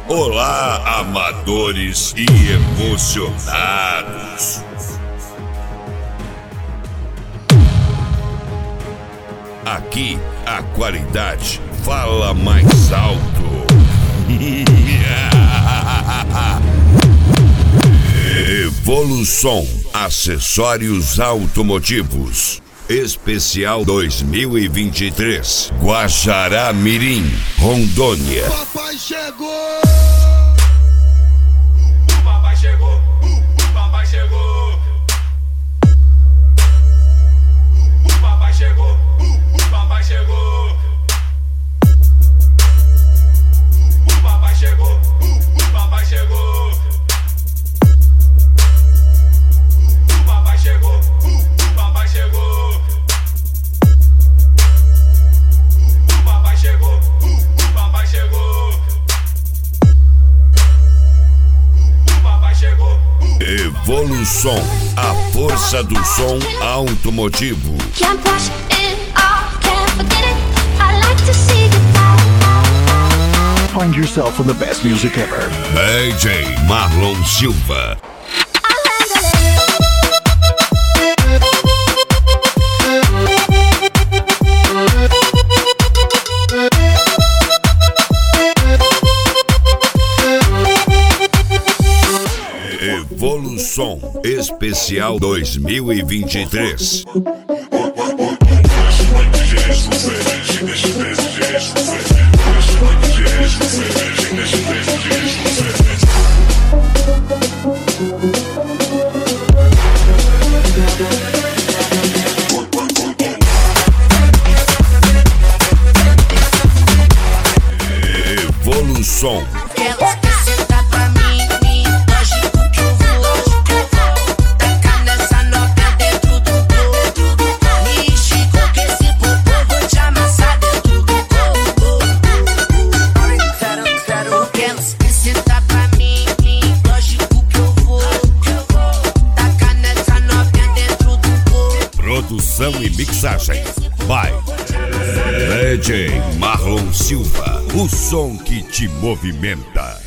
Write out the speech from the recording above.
Olá, amadores e emocionados. Aqui a qualidade fala mais alto. Evolução Acessórios Automotivos Especial 2023 Guaxará-Mirim, Rondônia. Papai chegou! O papai chegou! O papai chegou! O papai chegou! O papai chegou! O papai chegou! O papai chegou! O papai chegou! O papai chegou! O papai chegou! O papai chegou! O papai chegou! Evolução, a força do som automotivo. Can't wash it off, can't forget it. I like to see goodbye. Find yourself in the best music ever. DJ Marlon Silva. Evolução Especial 2023. Evolução. Produção e mixagem by DJ Marlon Silva, o som que te movimenta.